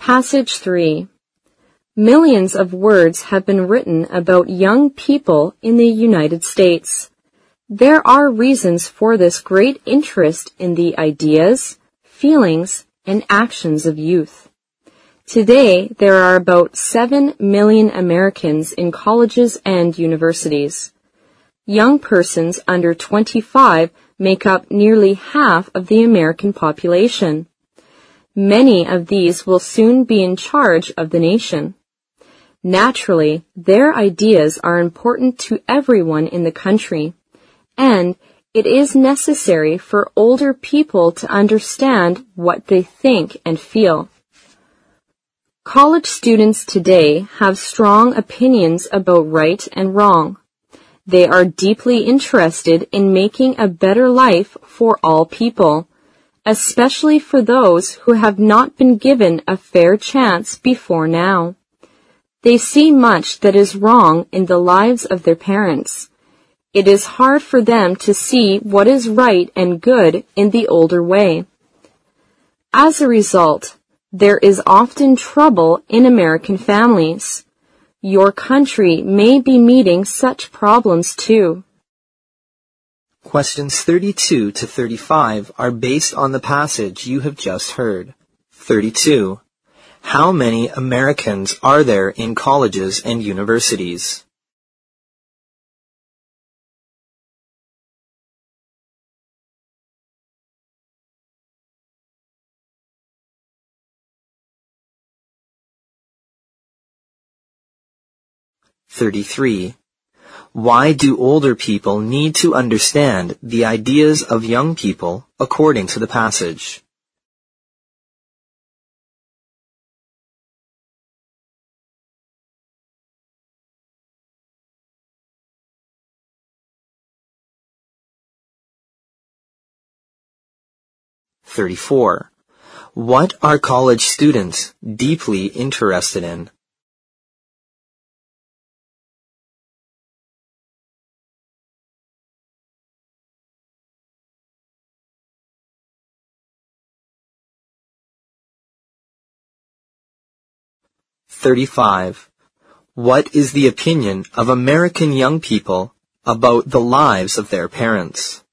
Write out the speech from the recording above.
Passage 3. Millions of words have been written about young people in the United States. There are reasons for this great interest in the ideas, feelings, and actions of youth. Today, there are about 7 million Americans in colleges and universities. Young persons under 25 make up nearly half of the American population. Many of these will soon be in charge of the nation. Naturally, their ideas are important to everyone in the country, and it is necessary for older people to understand what they think and feel. College students today have strong opinions about right and wrong. They are deeply interested in making a better life for all people, especially for those who have not been given a fair chance before now. They see much that is wrong in the lives of their parents. It is hard for them to see what is right and good in the older way. As a result, there is often trouble in American families. Your country may be meeting such problems too. Questions 32 to 35 are based on the passage you have just heard. 32. How many Americans are there in colleges and universities? (33) Why do older people need to understand the ideas of young people according to the passage? (34) What are college students deeply interested in? (35) What is the opinion of American young people about the lives of their parents?